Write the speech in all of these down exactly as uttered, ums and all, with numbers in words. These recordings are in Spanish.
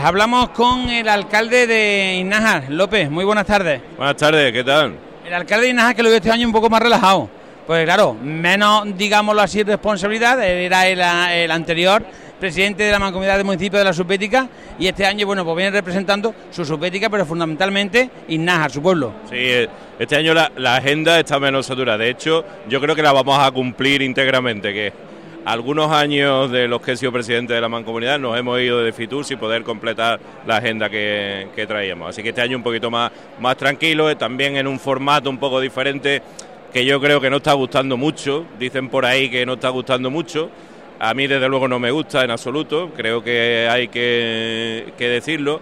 Hablamos con el alcalde de Innájar, López. Muy buenas tardes. Buenas tardes, ¿qué tal? El alcalde de Innájar, que lo veo este año un poco más relajado. Pues claro, menos, digámoslo así, responsabilidad. Era el, el anterior presidente de la Mancomunidad de Municipios de la Subbética, y este año, bueno, pues viene representando su Subbética, pero fundamentalmente Innájar, su pueblo. Sí, este año la, la agenda está menos saturada. De hecho, yo creo que la vamos a cumplir íntegramente, que algunos años de los que he sido presidente de la Mancomunidad nos hemos ido de Fitur sin poder completar la agenda que, que traíamos. Así que este año un poquito más, más tranquilo, también en un formato un poco diferente, que yo creo que no está gustando mucho. Dicen por ahí que no está gustando mucho. A mí desde luego no me gusta en absoluto, creo que hay que, que decirlo,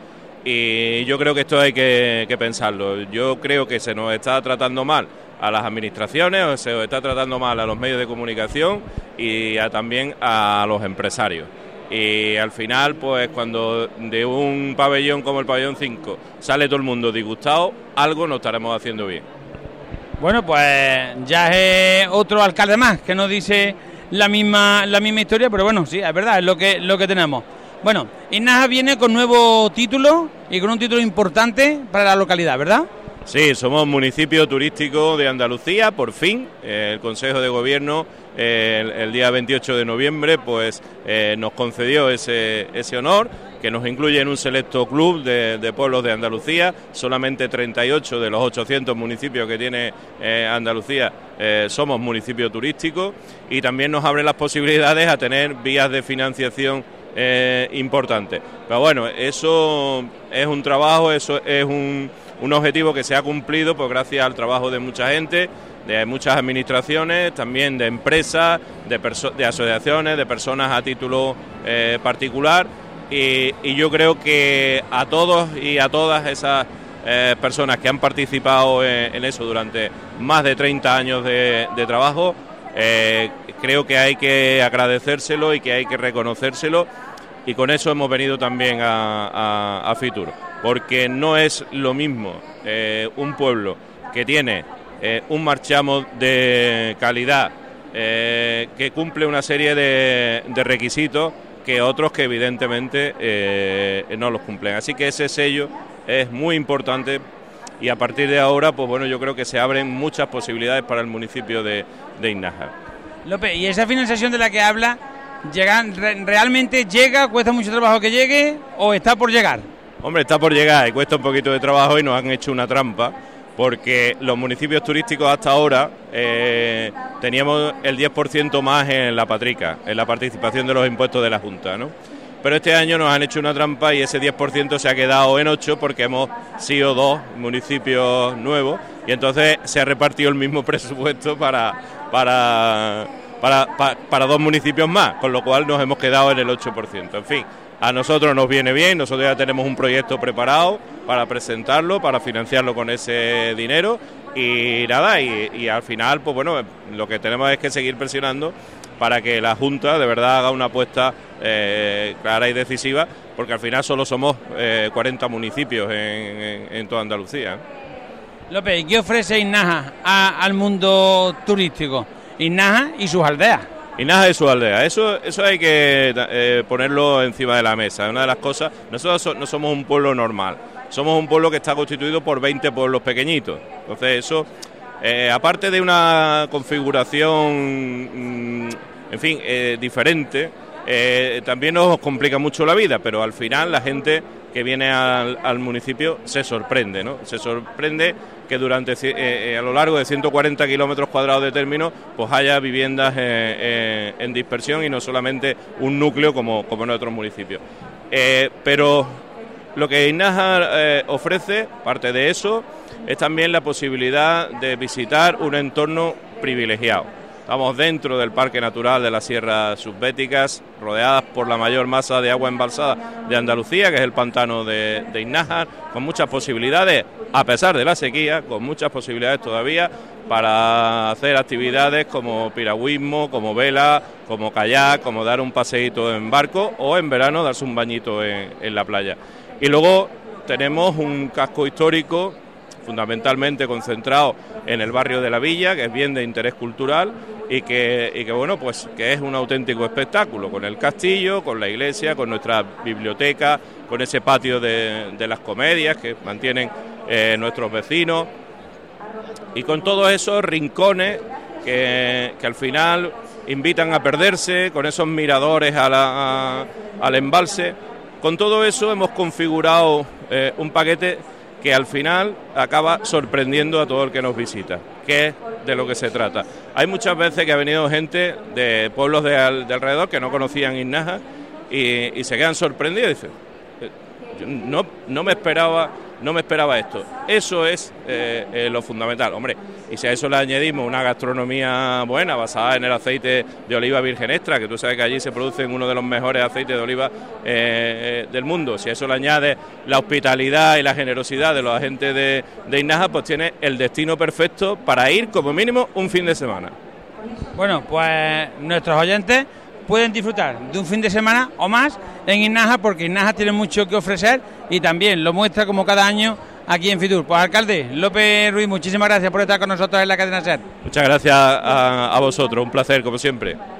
y yo creo que esto hay que, que pensarlo. Yo creo que se nos está tratando mal a las administraciones, o se nos está tratando mal a los medios de comunicación y a, también a los empresarios. Y al final, pues cuando de un pabellón como el pabellón cinco sale todo el mundo disgustado, algo no estaremos haciendo bien. Bueno, pues ya es otro alcalde más que nos dice la misma la misma historia, pero bueno, sí, es verdad, es lo que lo que tenemos. Bueno, Innájar viene con nuevo título y con un título importante para la localidad, ¿verdad? Sí, somos municipio turístico de Andalucía, por fin. Eh, el Consejo de Gobierno eh, el, el día veintiocho de noviembre pues eh, nos concedió ese, ese honor, que nos incluye en un selecto club de, de pueblos de Andalucía. Solamente treinta y ocho de los ochocientos municipios que tiene eh, Andalucía eh, somos municipio turístico, y también nos abre las posibilidades a tener vías de financiación eh, importantes. Pero bueno, eso es un trabajo, eso es un, un objetivo que se ha cumplido pues gracias al trabajo de mucha gente, de muchas administraciones, también de empresas, de, perso- de asociaciones, de personas a título eh, particular. Y, y yo creo que a todos y a todas esas eh, personas que han participado en, en eso durante más de treinta años de, de trabajo, eh, creo que hay que agradecérselo y que hay que reconocérselo, y con eso hemos venido también a, a, a Fitur, porque no es lo mismo eh, un pueblo que tiene eh, un marchamo de calidad, eh, que cumple una serie de, de requisitos, que otros que evidentemente eh, no los cumplen. Así que ese sello es muy importante, y a partir de ahora, pues bueno, yo creo que se abren muchas posibilidades para el municipio de, de Innájar. López, ¿y esa financiación de la que habla, llega, re, realmente llega, cuesta mucho trabajo que llegue o está por llegar? Hombre, está por llegar y cuesta un poquito de trabajo, y nos han hecho una trampa, porque los municipios turísticos hasta ahora eh, teníamos el diez por ciento más en la patrica, en la participación de los impuestos de la Junta, ¿no? Pero este año nos han hecho una trampa y ese diez por ciento se ha quedado en ocho, porque hemos sido dos municipios nuevos, y entonces se ha repartido el mismo presupuesto para, para, para, para, para dos municipios más, con lo cual nos hemos quedado en el ocho por ciento. En fin, a nosotros nos viene bien, nosotros ya tenemos un proyecto preparado para presentarlo, para financiarlo con ese dinero, y nada, y, y al final, pues bueno, lo que tenemos es que seguir presionando para que la Junta de verdad haga una apuesta eh, clara y decisiva, porque al final solo somos eh, cuarenta municipios en, en, en toda Andalucía. López, ¿qué ofrece Innájar a, al mundo turístico? Innájar y sus aldeas. Innájar y su aldea, eso eso hay que eh, ponerlo encima de la mesa. Una de las cosas, nosotros so, no somos un pueblo normal, somos un pueblo que está constituido por veinte pueblos pequeñitos. Entonces eso, eh, aparte de una configuración, mmm, en fin, eh, diferente, eh, también nos complica mucho la vida, pero al final la gente que viene al, al municipio se sorprende, ¿no? Se sorprende que durante eh, a lo largo de ciento cuarenta kilómetros cuadrados de término pues haya viviendas eh, eh, en dispersión, y no solamente un núcleo como, como en otros municipios. Eh, pero lo que Innájar eh, ofrece, parte de eso, es también la posibilidad de visitar un entorno privilegiado. Estamos dentro del Parque Natural de las Sierras Subbéticas, rodeadas por la mayor masa de agua embalsada de Andalucía, que es el pantano de, de Innájar, con muchas posibilidades, a pesar de la sequía, con muchas posibilidades todavía para hacer actividades como piragüismo, como vela, como kayak, como dar un paseíto en barco, o en verano darse un bañito en, en la playa. Y luego tenemos un casco histórico fundamentalmente concentrado en el barrio de la Villa, que es bien de interés cultural, y que, y que bueno, pues que es un auténtico espectáculo, con el castillo, con la iglesia, con nuestra biblioteca, con ese patio de, de las comedias que mantienen eh, nuestros vecinos, y con todos esos rincones que, que al final invitan a perderse, con esos miradores a la, a, al embalse. Con todo eso hemos configurado eh, un paquete que al final acaba sorprendiendo a todo el que nos visita, que es de lo que se trata. Hay muchas veces que ha venido gente de pueblos de, al, de alrededor que no conocían Innaja y, y se quedan sorprendidos y dicen, no, no me esperaba no me esperaba esto. Eso es eh, eh, lo fundamental, hombre. Y si a eso le añadimos una gastronomía buena, basada en el aceite de oliva virgen extra, que tú sabes que allí se producen uno de los mejores aceites de oliva eh, del mundo, si a eso le añades la hospitalidad y la generosidad de los agentes de, de Innaja, pues tiene el destino perfecto para ir como mínimo un fin de semana. Bueno, pues nuestros oyentes pueden disfrutar de un fin de semana o más en Innaja, porque Innaja tiene mucho que ofrecer y también lo muestra como cada año aquí en Fitur. Pues alcalde López Ruiz, muchísimas gracias por estar con nosotros en la cadena SER. Muchas gracias a, a vosotros, un placer como siempre.